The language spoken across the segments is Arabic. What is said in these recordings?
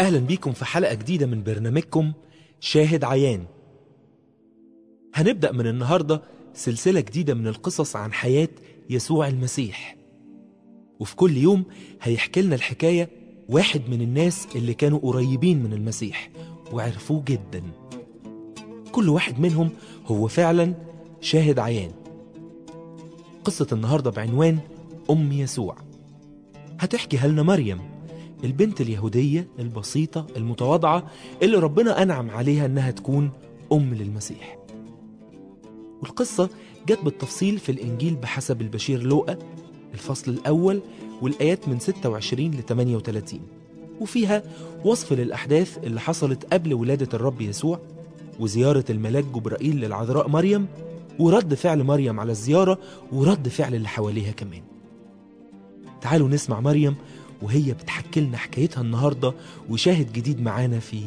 أهلا بيكم في حلقة جديدة من برنامجكم شاهد عيان. هنبدأ من النهاردة سلسلة جديدة من القصص عن حياة يسوع المسيح، وفي كل يوم هيحكي لنا الحكاية واحد من الناس اللي كانوا قريبين من المسيح وعرفوه جدا. كل واحد منهم هو فعلا شاهد عيان. قصة النهاردة بعنوان أم يسوع. هتحكيها لنا مريم، البنت اليهودية البسيطة المتواضعة اللي ربنا أنعم عليها أنها تكون أم للمسيح. والقصة جت بالتفصيل في الإنجيل بحسب البشير لوقا الفصل الأول والآيات من 26 ل 38، وفيها وصف للأحداث اللي حصلت قبل ولادة الرب يسوع، وزيارة الملاك جبرائيل للعذراء مريم، ورد فعل مريم على الزيارة، ورد فعل اللي حواليها كمان. تعالوا نسمع مريم وهي بتحكي لنا حكايتها النهاردة، وشاهد جديد معانا في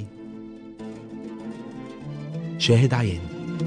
شاهد عيان.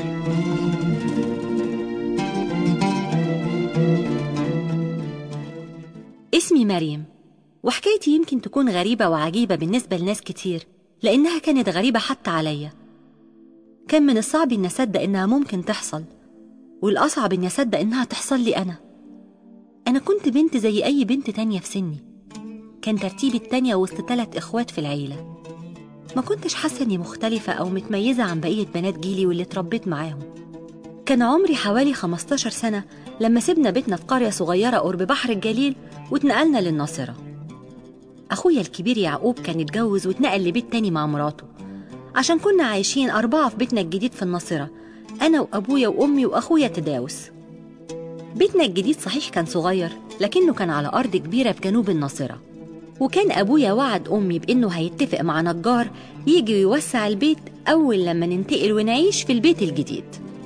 اسمي مريم، وحكايتي يمكن تكون غريبة وعجيبة بالنسبة لناس كتير، لأنها كانت غريبة حتى عليا. كان من الصعب إن أصدق إنها ممكن تحصل، والأصعب إن أصدق إنها تحصل لي أنا كنت بنت زي أي بنت تانية في سني. كان ترتيبي التانية وسط 3 إخوات في العيلة. ما كنتش حاسة إني مختلفة أو متميزة عن بقية بنات جيلي واللي اتربيت معاهم. كان عمري حوالي 15 سنة لما سيبنا بيتنا في قرية صغيرة قرب بحر الجليل واتنقلنا للناصرة. أخويا الكبير يعقوب كان اتجوز واتنقل لبيت تاني مع مراته، عشان كنا عايشين 4 في بيتنا الجديد في الناصرة، أنا وأبويا وأمي وأخويا تداوس. بيتنا الجديد صحيح كان صغير، لكنه كان على أرض كبيرة في جنوب الناصرة، وكان أبويا وعد أمي بإنه هيتفق مع نجار يجي ويوسع البيت أول لما ننتقل ونعيش في البيت الجديد.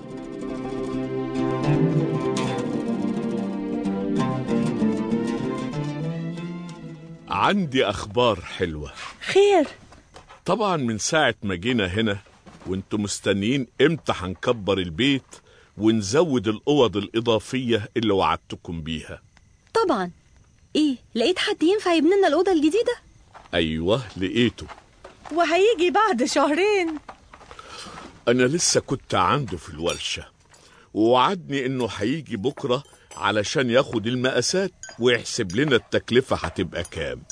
عندي أخبار حلوة. خير؟ طبعا من ساعة ما جينا هنا وانتوا مستنيين امتى هنكبر البيت ونزود الأوض الإضافية اللي وعدتكم بيها. طبعا. إيه، لقيت حد ينفع يبني لنا الأوضة الجديدة؟ أيوة لقيته، وهيجي بعد 2 شهر. أنا لسه كنت عنده في الورشة، ووعدني إنه هيجي بكرة علشان ياخد المقاسات ويحسب لنا التكلفة هتبقى كام.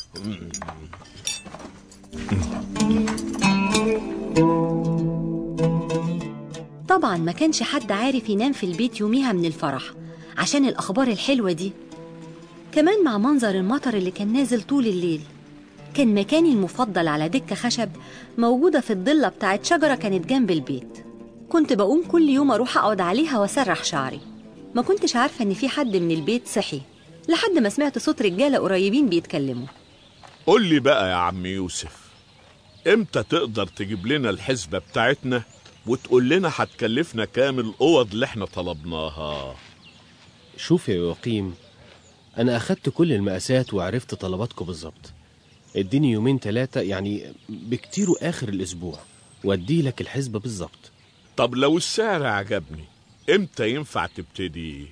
طبعا ما كانش حد عارف ينام في البيت يوميها من الفرح عشان الأخبار الحلوة دي، كمان مع منظر المطر اللي كان نازل طول الليل. كان مكاني المفضل على دكة خشب موجودة في الضلة بتاعت شجرة كانت جنب البيت. كنت بقوم كل يوم أروح أقعد عليها وأسرح شعري. ما كنتش عارفة إن في حد من البيت صحي لحد ما سمعت صوت رجالة قريبين بيتكلموا. قول لي بقى يا عم يوسف، امتى تقدر تجيب لنا الحسبة بتاعتنا وتقول لنا هتكلفنا كام الأوض اللي احنا طلبناها؟ شوف يا يقيم، أنا أخدت كل المقاسات وعرفت طلباتكم بالظبط. اديني 2 3 يعني بكتير آخر الأسبوع وادي لك الحسبة بالظبط. طب لو السعر عجبني امتى ينفع تبتدي؟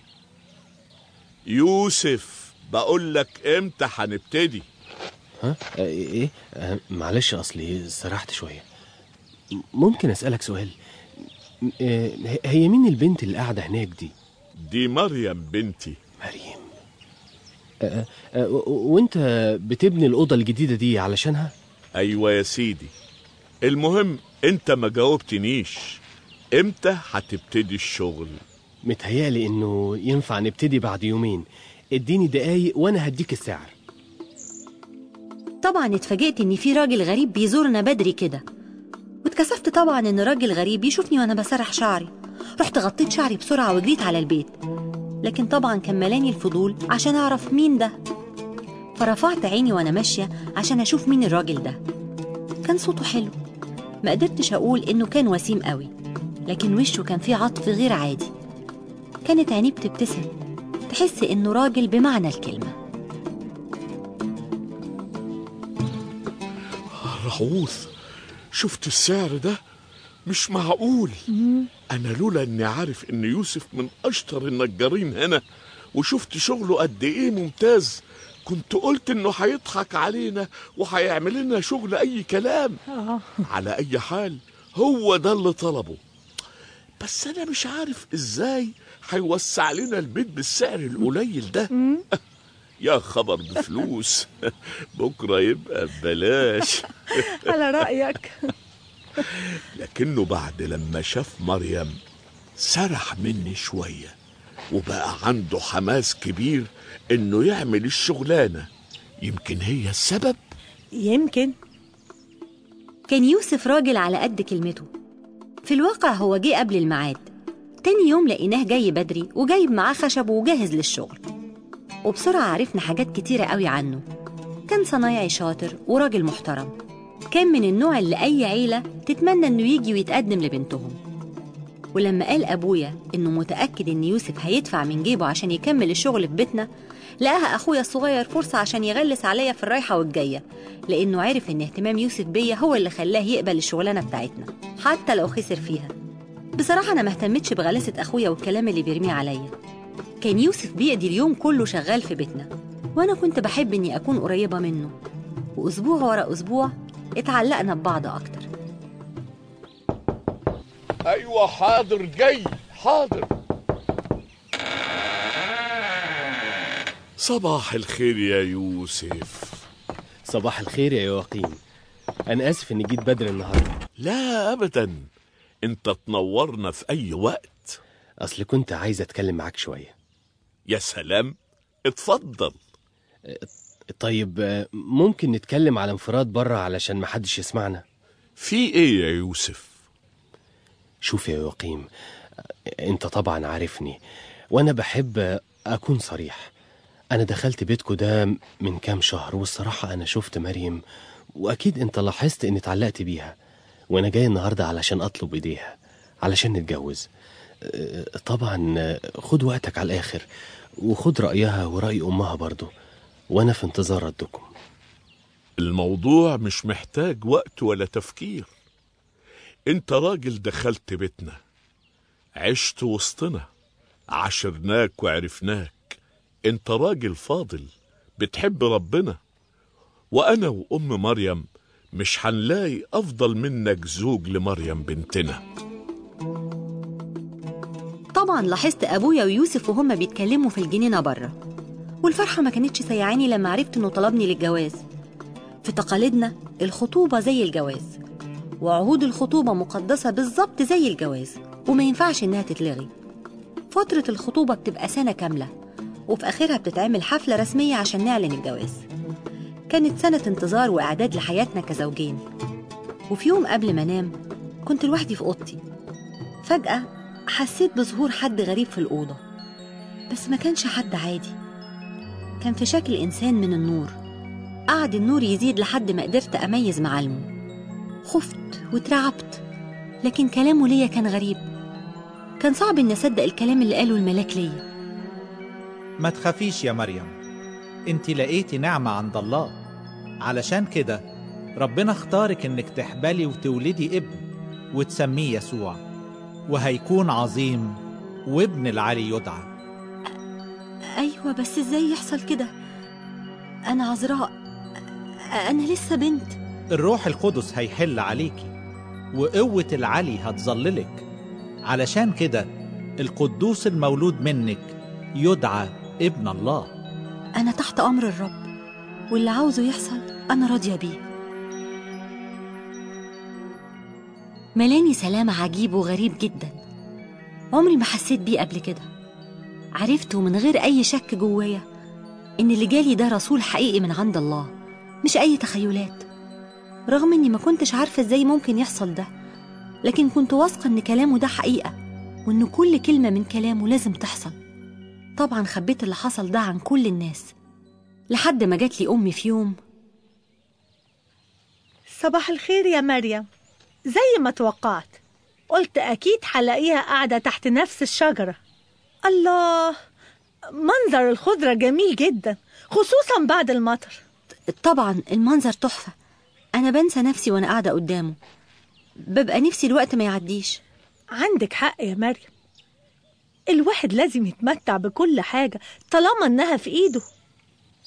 يوسف بقول لك امتى هنبتدي؟ ها؟ ايه؟ معلش أصلي سرحت شوية. ممكن أسألك سؤال؟ هي مين البنت اللي قاعدة هناك دي؟ دي مريم بنتي. مريم؟ وانت بتبني الأوضة الجديدة دي علشانها؟ أيوة يا سيدي. المهم انت ما جاوبتنيش، امتى هتبتدي الشغل؟ متهيألي انه ينفع نبتدي بعد 2 يوم. اديني دقايق وانا هديك السعر. طبعا اتفاجئت ان في راجل غريب بيزورنا بدري كده، واتكسفت طبعا ان راجل غريب يشوفني وانا بسرح شعري. رحت غطيت شعري بسرعة وجريت على البيت، لكن طبعا كان ملاني الفضول عشان اعرف مين ده. فرفعت عيني وانا ماشية عشان اشوف مين الراجل ده. كان صوته حلو، ما قدرتش اقول انه كان وسيم قوي، لكن وشه كان فيه عطف غير عادي. كانت عينيه بتبتسم، تحس انه راجل بمعنى الكلمة. رعوث، شفت السعر ده؟ مش معقول. أنا لولا أني عارف أن يوسف من أشطر النجارين هنا وشفت شغله قد إيه ممتاز كنت قلت إنه هيضحك علينا وهيعمل لنا شغل أي كلام. على أي حال هو ده اللي طلبه، بس أنا مش عارف إزاي هيوسع لنا البيت بالسعر القليل ده. يا خبر بفلوس، بكرة يبقى ببلاش. على رأيك. لكنه بعد لما شاف مريم سرح مني شوية، وبقى عنده حماس كبير إنه يعمل الشغلانة. يمكن هي السبب. يمكن. كان يوسف راجل على قد كلمته. في الواقع هو جه قبل الميعاد. تاني يوم لقيناه جاي بدري وجايب معاه خشب وجاهز للشغل، وبسرعة عرفنا حاجات كتيرة قوي عنه. كان صنايعي شاطر وراجل محترم، كان من النوع اللي أي عيلة تتمنى إنه يجي ويتقدم لبنتهم. ولما قال أبويا إنه متأكد إن يوسف هيدفع من جيبه عشان يكمل الشغل في بيتنا، لقاها أخويا الصغير فرصة عشان يغلس عليا في الرايحة والجاية، لأنه عارف إن اهتمام يوسف بيا هو اللي خلاه يقبل الشغلانة بتاعتنا حتى لو خسر فيها. بصراحة أنا ما اهتمتش بغلاسة أخويا والكلام اللي بيرميه عليا. كان يوسف بيقضي اليوم كله شغال في بيتنا، وأنا كنت بحب إني أكون قريبة منه، وأسبوع ورا أسبوع اتعلقنا ببعض أكتر. أيوة حاضر، جاي حاضر. صباح الخير يا يوسف. صباح الخير يا يواقيم. أنا آسف إني جيت بدري النهاردة. لا أبدا، أنت تنورنا في أي وقت. أصل كنت عايز أتكلم معاك شوية. يا سلام، اتفضل. طيب ممكن نتكلم على انفراد بره علشان محدش يسمعنا؟ في إيه يا يوسف؟ شوف يا يواقيم، أنت طبعا عارفني وأنا بحب أكون صريح. أنا دخلت بيتكو ده من كام شهر، والصراحة أنا شفت مريم، وأكيد أنت لاحظت إني اتعلقت بيها، وأنا جاي النهاردة علشان أطلب إيديها علشان نتجوز. طبعا خد وقتك على الآخر، وخد رأيها ورأي أمها برضو، وأنا في انتظار ردكم. الموضوع مش محتاج وقت ولا تفكير. انت راجل دخلت بيتنا، عشت وسطنا، عاشرناك وعرفناك. انت راجل فاضل بتحب ربنا، وانا وام مريم مش هنلاقي افضل منك زوج لمريم بنتنا. طبعا لاحظت أبويا ويوسف وهما بيتكلموا في الجنينة بره، والفرحة ما كانتش سيعاني لما عرفت إنه طلبني للجواز. في تقاليدنا الخطوبة زي الجواز، وعهود الخطوبة مقدسة بالظبط زي الجواز، وما ينفعش إنها تتلغي. فترة الخطوبة بتبقى سنة كاملة، وفي آخرها بتتعمل حفلة رسمية عشان نعلن الجواز. كانت سنة انتظار وإعداد لحياتنا كزوجين. وفي يوم قبل ما أنام كنت لوحدي في أوضتي، فجأة حسيت بظهور حد غريب في الأوضة، بس ما كانش حد عادي، كان في شكل إنسان من النور. قعد النور يزيد لحد ما قدرت أميز معالمه. خفت واترعبت، لكن كلامه ليا كان غريب. كان صعب إن أصدق الكلام اللي قاله الملاك ليا. ما تخافيش يا مريم، انت لقيتي نعمة عند الله، علشان كده ربنا اختارك انك تحبلي وتولدي ابن وتسميه يسوع، وهيكون عظيم وابن العلي يدعى. أيوة، بس إزاي يحصل كده؟ أنا عذراء، أنا لسه بنت. الروح القدس هيحل عليكي، وقوة العلي هتظللك، علشان كده القدوس المولود منك يدعى ابن الله. أنا تحت أمر الرب، واللي عاوزه يحصل أنا راضية بيه. ملاني سلام عجيب وغريب جدا، عمري ما حسيت بيه قبل كده. عرفته من غير أي شك جوايا إن اللي جالي ده رسول حقيقي من عند الله، مش أي تخيلات. رغم إني ما كنتش عارفة إزاي ممكن يحصل ده، لكن كنت واثقة إن كلامه ده حقيقة، وإن كل كلمة من كلامه لازم تحصل. طبعا خبيت اللي حصل ده عن كل الناس، لحد ما جات لي أمي في يوم. صباح الخير يا مريم. زي ما توقعت، قلت أكيد هلاقيها قاعدة تحت نفس الشجرة. الله، منظر الخضرة جميل جدا، خصوصا بعد المطر. طبعا المنظر تحفة، أنا بنسى نفسي وأنا قاعدة قدامه، ببقى نفسي الوقت ما يعديش. عندك حق يا مريم، الواحد لازم يتمتع بكل حاجة طالما إنها في إيده.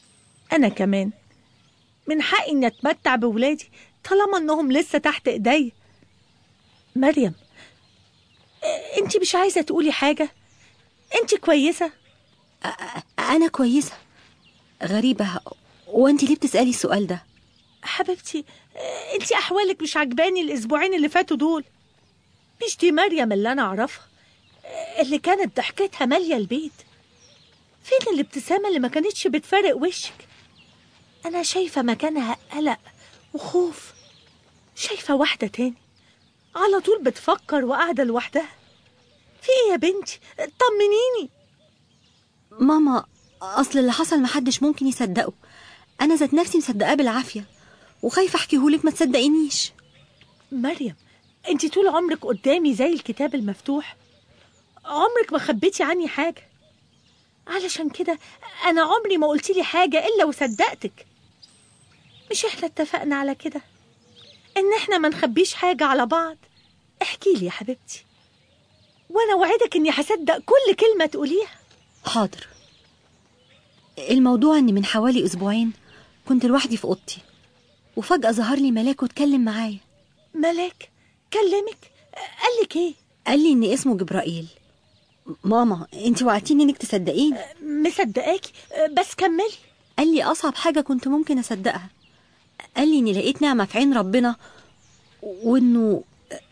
أنا كمان من حقي إني أتمتع بولادي طالما إنهم لسه تحت إيدي. مريم، أنت مش عايزة تقولي حاجة؟ أنت كويسة؟ أنا كويسة. غريبة، وأنت ليه بتسألي السؤال ده؟ حبيبتي، أنت أحوالك مش عجباني الأسبوعين اللي فاتوا دول. مش دي مريم اللي أنا أعرفها، اللي كانت ضحكتها مالية البيت. فين الابتسامة اللي ما كانتش بتفارق وشك؟ أنا شايفة مكانها قلق وخوف. شايفة واحدة تاني على طول بتفكر وقاعدة لوحدها. في إيه يا بنتي؟ طمنيني. ماما، أصل اللي حصل محدش ممكن يصدقه. أنا ذات نفسي مصدقاه بالعافية وخايفة أحكيهولك ما تصدقينيش. مريم، أنت طول عمرك قدامي زي الكتاب المفتوح. عمرك ما خبيتي عني حاجة. علشان كده أنا عمري ما قلتيلي حاجة إلا وصدقتك. مش إحنا اتفقنا على كده إن إحنا ما نخبيش حاجة على بعض؟ احكيلي يا حبيبتي، وأنا وعدك إني هصدق كل كلمة تقوليها. حاضر. الموضوع إني من حوالي أسبوعين كنت لوحدي في أوضتي، وفجأة ظهر لي ملاك واتكلم معايا. ملاك كلمك؟ قالك إيه؟ قال لي إن اسمه جبرائيل. ماما، انت وعدتيني انك تصدقيني. مصدقاكي، بس كملي. قال لي اصعب حاجه كنت ممكن اصدقها. قال لي اني لقيت نعمه في عين ربنا، وانه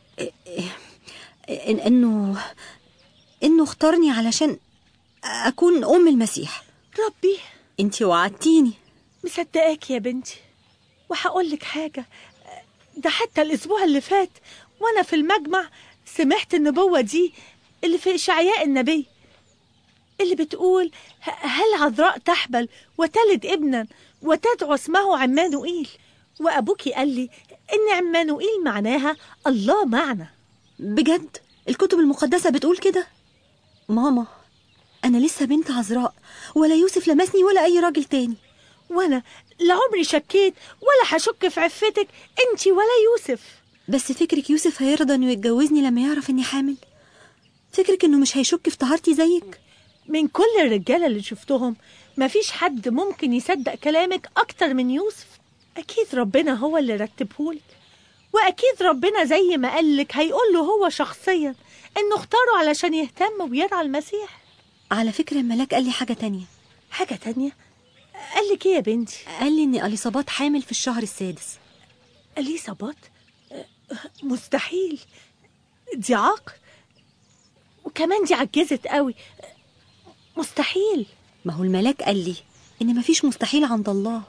انه اختارني علشان اكون ام المسيح. ربي، انت وعدتيني. مصدقاكي يا بنتي، وهقول لك حاجه. ده حتى الاسبوع اللي فات وانا في المجمع سمعت النبوه دي اللي في إشعياء النبي، اللي بتقول هل عذراء تحبل وتلد ابنا وتدعو اسمه عمانوئيل. وأبوكي قال لي إن عمانوئيل معناها الله معنا. بجد؟ الكتب المقدسة بتقول كده؟ ماما، أنا لسه بنت عذراء، ولا يوسف لمسني ولا أي راجل تاني. وأنا لعمري شكيت ولا هشك في عفتك أنتي ولا يوسف. بس فكرك يوسف هيرضى إنه يتجوزني لما يعرف إني حامل؟ فكرك إنه مش هيشك في طهارتي زيك؟ من كل الرجالة اللي شفتهم مفيش حد ممكن يصدق كلامك أكتر من يوسف. أكيد ربنا هو اللي رتبهولك، وأكيد ربنا زي ما قالك هيقوله هو شخصيا إنه اختاره علشان يهتم ويرعى المسيح. على فكرة الملاك قال لي حاجة تانية. حاجة تانية؟ قالك إيه يا بنتي؟ قال لي إن أليصابات حامل في الشهر السادس. أليصابات؟ مستحيل، دي عاق، وكمان دي عجزت قوي. مستحيل. ما هو الملاك قال لي إن مفيش مستحيل عند الله.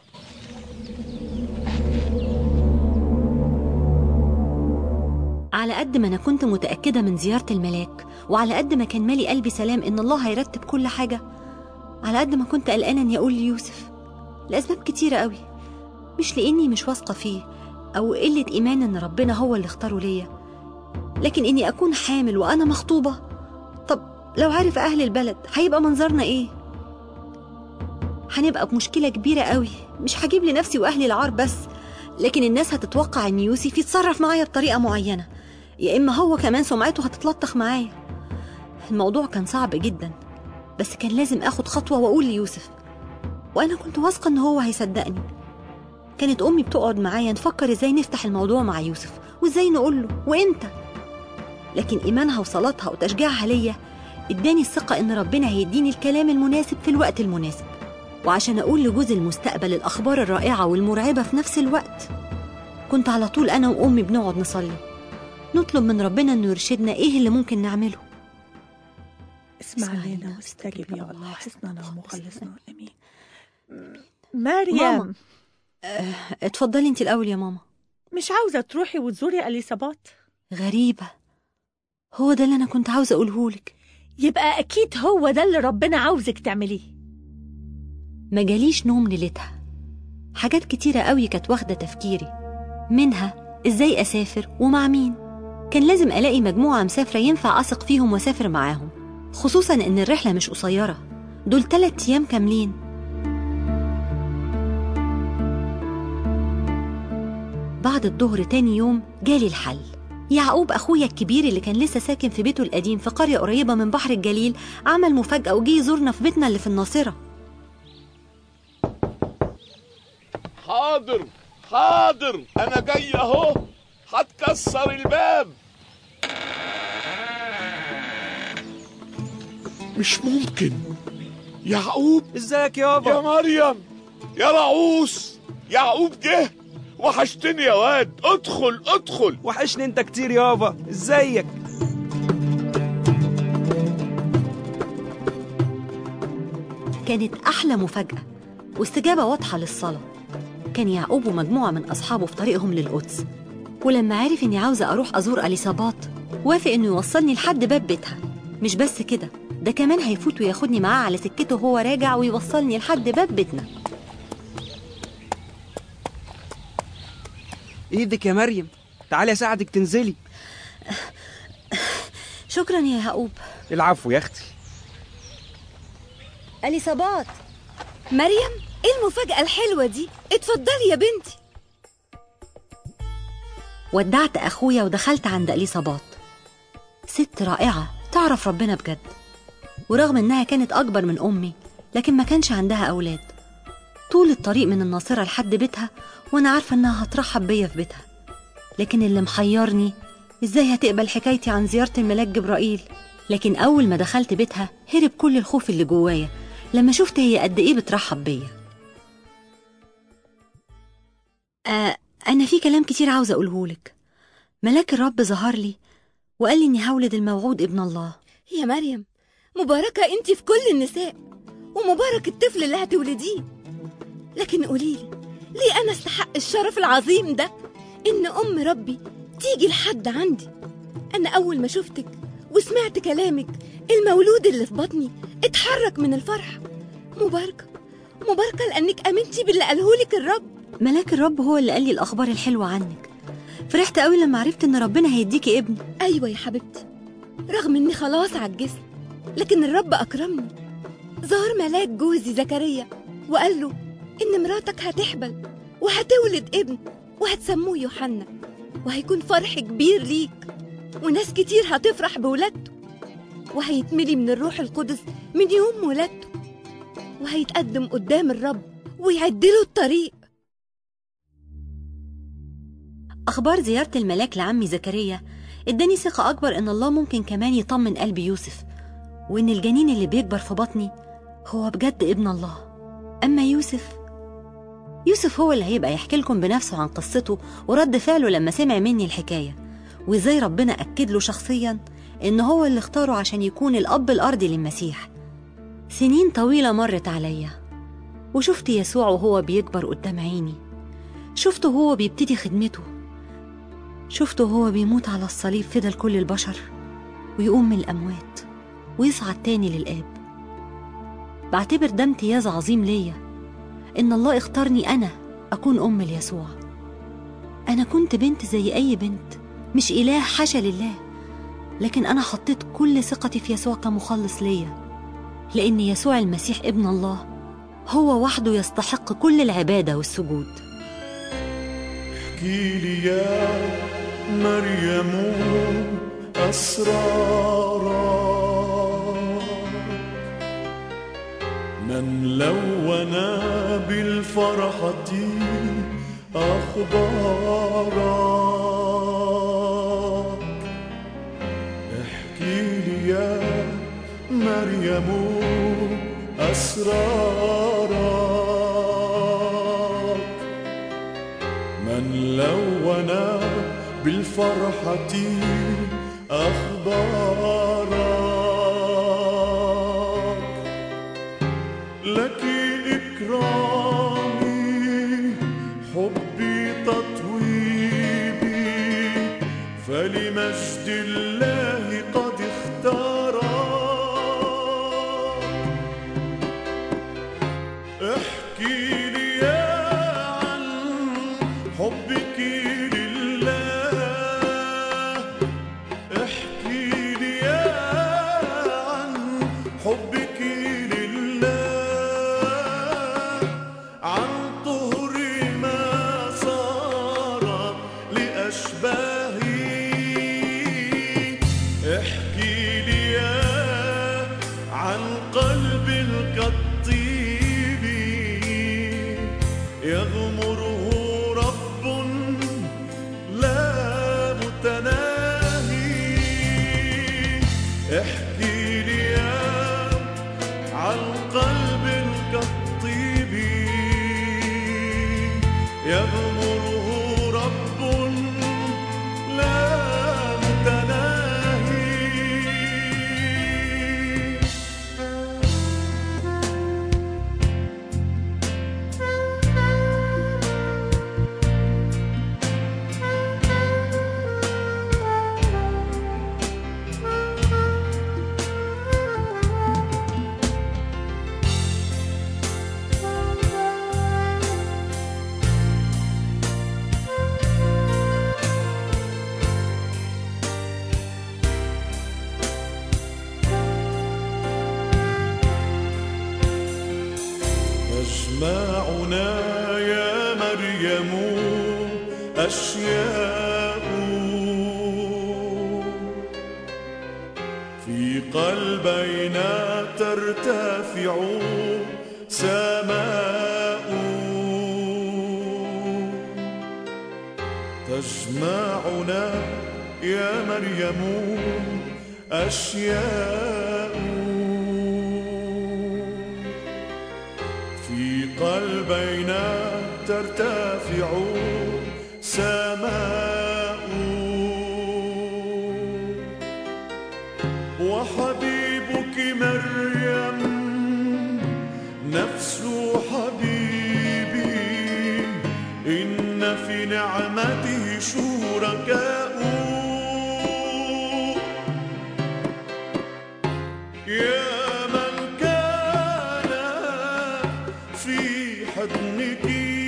على قد ما أنا كنت متأكدة من زيارة الملاك، وعلى قد ما كان مالي قلبي سلام إن الله هيرتب كل حاجة، على قد ما كنت قلقانة إني أقول ليوسف لأسباب كتيرة قوي. مش لإني مش واثقة فيه أو قلة إيمان إن ربنا هو اللي اختاره ليا، لكن إني أكون حامل وأنا مخطوبة. طب لو عارف أهل البلد هيبقى منظرنا إيه؟ هنبقى بمشكلة كبيرة قوي. مش هجيب لنفسي وأهلي العار بس، لكن الناس هتتوقع إن يوسف يتصرف معايا بطريقة معينة، يا إما هو كمان سمعته هتتلطخ معايا. الموضوع كان صعب جدا، بس كان لازم أخد خطوة وأقول ليوسف، وأنا كنت واثقة إن هو هيصدقني. كانت أمي بتقعد معايا نفكر إزاي نفتح الموضوع مع يوسف وإزاي نقوله وإمتى، لكن إيمانها وصلاتها وتشجيعها ليا إداني الثقة إن ربنا هيديني الكلام المناسب في الوقت المناسب. وعشان أقول لجوز المستقبل الأخبار الرائعة والمرعبة في نفس الوقت، كنت على طول أنا وأمي بنقعد نصلي، نطلب من ربنا إنه يرشدنا إيه اللي ممكن نعمله. اسمع لنا واستجب يا الله، حسننا ومخلصنا، آمين. مريم، ماما، اتفضلي انت الأول يا ماما. مش عاوزة تروحي وتزوري أليصابات؟ غريبة، هو ده اللي أنا كنت عاوزة أقولهولك. يبقى أكيد هو ده اللي ربنا عاوزك تعمليه. ما جاليش نوم ليلتها، حاجات كتيرة قوي كانت واخدة تفكيري، منها إزاي أسافر ومع مين. كان لازم ألاقي مجموعة مسافرة ينفع أثق فيهم وأسافر معاهم، خصوصا إن الرحلة مش قصيرة، دول 3 أيام كاملين. بعد الظهر تاني يوم جالي الحل. يعقوب أخويا الكبير اللي كان لسه ساكن في بيته القديم في قرية قريبة من بحر الجليل عمل مفاجأة وجي يزورنا في بيتنا اللي في الناصرة. حاضر حاضر، انا جاي اهو، هتكسر الباب. مش ممكن. يعقوب، ازيك يابا؟ يا مريم، يا رعوس، يعقوب جه. وحشتني يا واد، ادخل ادخل. وحشني انت كتير يابا، ازيك؟ كانت أحلى مفاجأة واستجابة واضحة للصلاة. كان يعقوب ومجموعة من أصحابه في طريقهم للقدس، ولما عرف إني عاوزة أروح أزور أليصابات وافق إنه يوصلني لحد باب بيتها. مش بس كده، ده كمان هيفوت وياخدني معاه على سكته وهو راجع ويوصلني لحد باب بيتنا. ايدك يا مريم، تعالي اساعدك تنزلي. شكرا يا يعقوب. العفو يا اختي. أليصابات، مريم، ايه المفاجأة الحلوة دي؟ اتفضلي يا بنتي. ودعت أخويا ودخلت عند أليصابات، ست رائعة تعرف ربنا بجد. ورغم إنها كانت أكبر من أمي، لكن ما كانش عندها أولاد. طول الطريق من الناصرة لحد بيتها وأنا عارفة إنها هترحب بيا في بيتها، لكن اللي محيرني إزاي هتقبل حكايتي عن زيارة الملاك جبرائيل. لكن أول ما دخلت بيتها هرب كل الخوف اللي جوايا لما شفت هي قد إيه بترحب بيا. أنا في كلام كتير عاوزة أقولهولك. ملاك الرب ظهر لي وقال لي إني هولد الموعود ابن الله. يا مريم، مباركة انتي في كل النساء، ومبارك الطفل اللي هتولديه. لكن قوليلي، ليه أنا استحق الشرف العظيم ده إن أم ربي تيجي لحد عندي؟ أنا أول ما شفتك وسمعت كلامك، المولود اللي في بطني اتحرك من الفرح. مباركة مباركة لأنك أمنتي باللي قالهولك الرب. ملاك الرب هو اللي قال لي الأخبار الحلوة عنك. فرحت قوي لما عرفت إن ربنا هيديكي ابن. أيوة يا حبيبتي، رغم إني خلاص عجزت، لكن الرب أكرمني. ظهر ملاك جوزي زكريا وقال له إن مراتك هتحبل وهتولد ابن وهتسموه يوحنا، وهيكون فرح كبير ليك، وناس كتير هتفرح بولادته، وهيتملي من الروح القدس من يوم ولادته، وهيتقدم قدام الرب ويعدله الطريق. أخبار زيارة الملاك لعمي زكريا اداني ثقة أكبر إن الله ممكن كمان يطمن قلب يوسف، وإن الجنين اللي بيكبر في بطني هو بجد ابن الله. أما يوسف هو اللي هيبقى يحكي لكم بنفسه عن قصته ورد فعله لما سمع مني الحكاية، وإزاي ربنا أكد له شخصيا إن هو اللي اختاره عشان يكون الأب الأرضي للمسيح. سنين طويلة مرت عليا وشفت يسوع وهو بيكبر قدام عيني، شفته هو بيبتدي خدمته، شفته هو بيموت على الصليب فدى لكل البشر، ويقوم من الأموات ويصعد تاني للآب. بعتبر ده امتياز عظيم ليا إن الله اختارني أنا أكون أم ليسوع. أنا كنت بنت زي أي بنت، مش إله حاشا لله، لكن أنا حطيت كل ثقتي في يسوع كمخلص ليا، لأن يسوع المسيح ابن الله هو وحده يستحق كل العبادة والسجود. احكي لي يا مريم أسرارا، من لون بالفرحة أخبارك. احكي لي يا مريم أسرارك، من لون بالفرحة أخبارك. لك إكرامي حبي تطويبي، فلمجد الله قد اختارك. احكي لي عن حبك لله، احكي لي عن حبك لله، عن طهر ما صار لأشباهي. احكي لي عن قلب الطيب يغمر أشياء في قلبينا ترتفع سماء تجمعنا يا مريم أشياء في قلبينا ترتفع سماء وحبيبك مريم نفس حبيبي إن في نعمته شركاء يا من كان في حضنك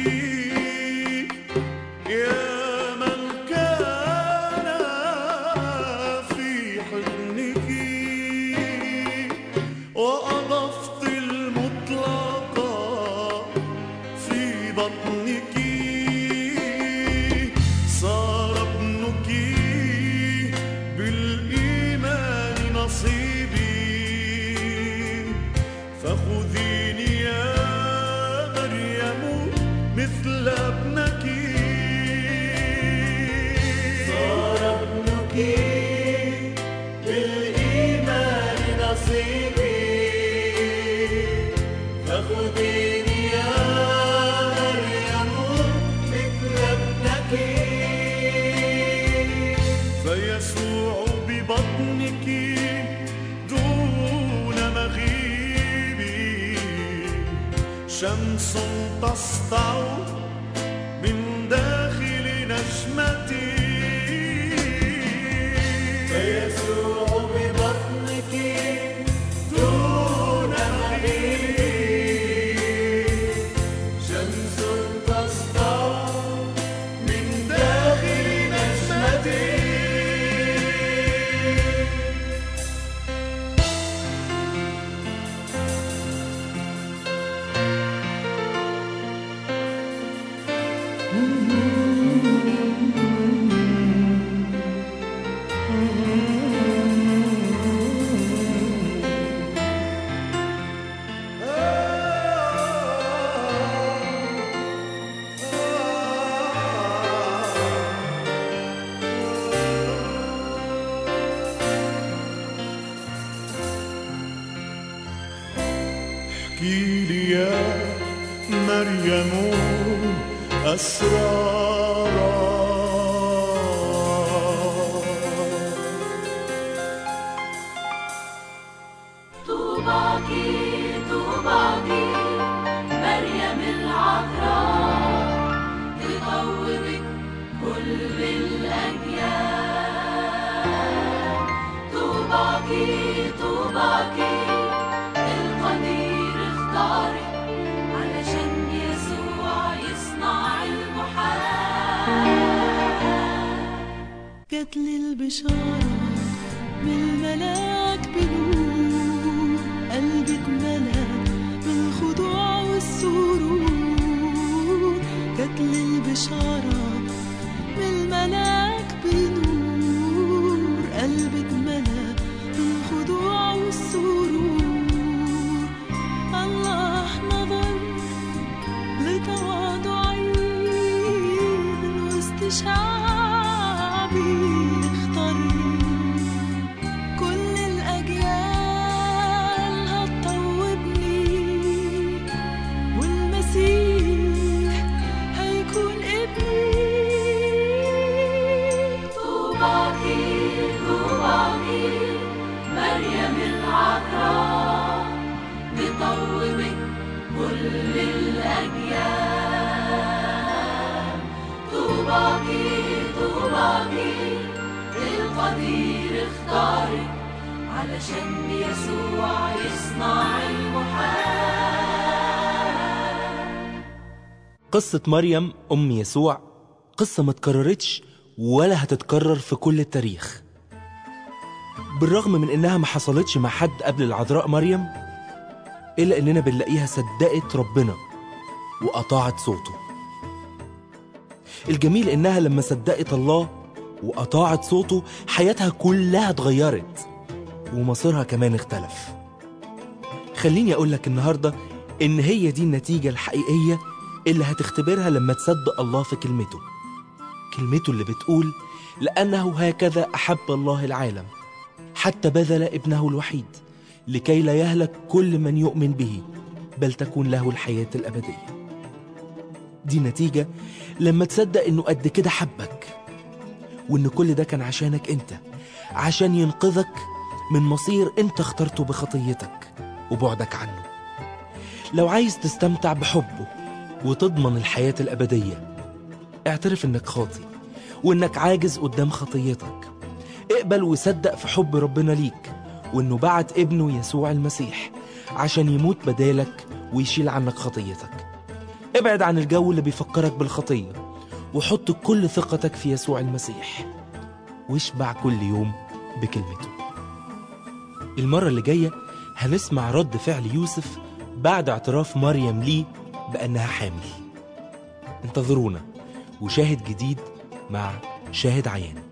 يا من كان في حضنك وأضفت المطلق في بطنك صار ابنك بالإيمان نصيبي فخذيني يا مريم مثل ابنك صار ابنك بالإيمان نصيبي فخذيني يا مريم مثل ابنك فيسوع ببطنك دون مغيبي شمس تسطع من داخل نجمتي فيسوع ببطنك دون مغيبي شمس تسطع من داخل نجمتي احكي لي يا مريم أسرارا طوباكي طوباكي مريم العذراء تطوبك كل الأجيال طوباكي طوباكي القدير اختارك علشان يسوع يصنع المحال جات لي البشارة من الملاك بنور قلبي اتملى بالخضوع والسرور جات لي البشارة من الملاك بنور قلبي اتملى بالخضوع والسرور الله نظر لتواضعي من وسط شعبي اختارني كل الأجيال هتطوبني والمسيح هيكون ابني طوباكي طوباكي مريم العذراء بطوبك كل الأجيال طوباكي طوباكي القدير اختارك علشان يسوع يصنع المحال قصة مريم أم يسوع قصة ما اتكررتش ولا هتتكرر في كل التاريخ. بالرغم من إنها ما حصلتش مع حد قبل العذراء مريم، إلا إننا بنلاقيها صدقت ربنا وأطاعت صوته. الجميل إنها لما صدقت الله وأطاعت صوته حياتها كلها اتغيرت ومصيرها كمان اختلف. خليني أقولك النهاردة إن هي دي النتيجة الحقيقية اللي هتختبرها لما تصدق الله في كلمته اللي بتقول لأنه هكذا أحب الله العالم حتى بذل ابنه الوحيد لكي لا يهلك كل من يؤمن به بل تكون له الحياة الأبدية. دي نتيجة لما تصدق إنه قد كده حبك وإن كل ده كان عشانك أنت، عشان ينقذك من مصير أنت اخترته بخطيتك وبعدك عنه. لو عايز تستمتع بحبه وتضمن الحياة الأبدية، اعترف إنك خاطي وإنك عاجز قدام خطيتك. اقبل وصدق في حب ربنا ليك وإنه بعت ابنه يسوع المسيح عشان يموت بدالك ويشيل عنك خطيتك. ابعد عن الجو اللي بيفكرك بالخطية وحط كل ثقتك في يسوع المسيح واشبع كل يوم بكلمته. المرة اللي جاية هنسمع رد فعل يوسف بعد اعتراف مريم ليه بأنها حامل. انتظرونا وشاهد جديد مع شاهد عيان.